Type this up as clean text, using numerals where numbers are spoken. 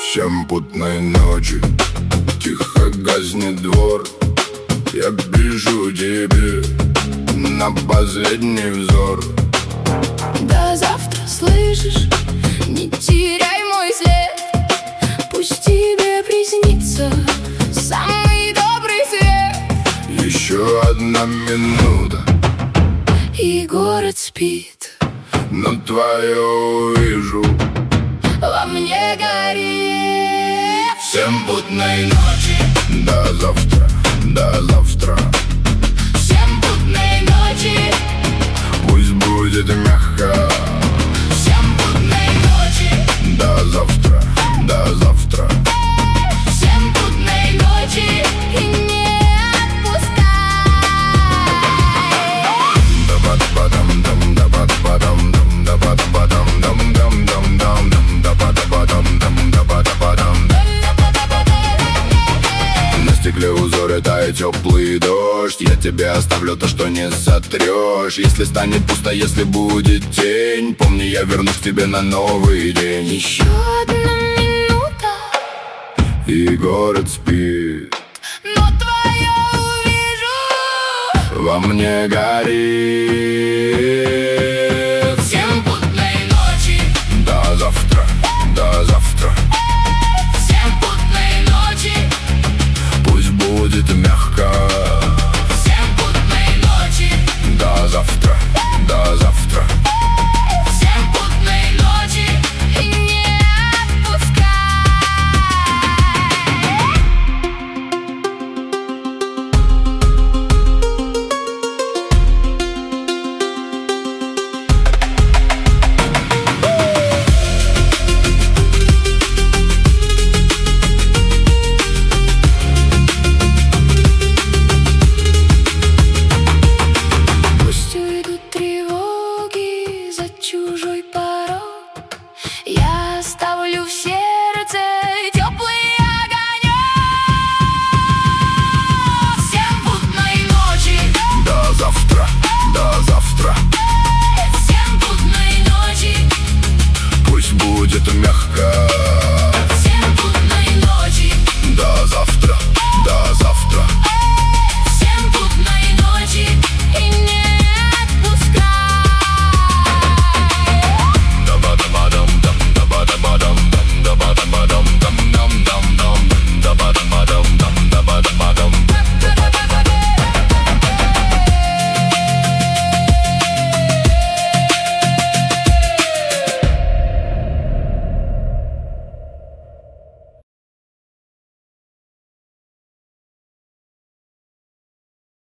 7 путной ночи, тихо гаснет двор. Я пишу тебе на последний взор. До завтра, слышишь? Не теряй мой след. Пусть тебе приснится самый добрый свет. Еще одна минута, и город спит, но твое увижу во мне горит. 7 путной ночи, до завтра, до завтра. 7 путной ночи, Пусть будет мягко. 7 путной ночи, До завтра, до завтра. 7 путной ночи, и не отпускай. На стекле узоры тает теплый дождь. Я тебе оставлю то, что не сотрешь. Если станет пусто, если будет тень, помни, я вернусь к тебе на новый день. Еще одна минута, И город спит, но твое увижу во мне горит.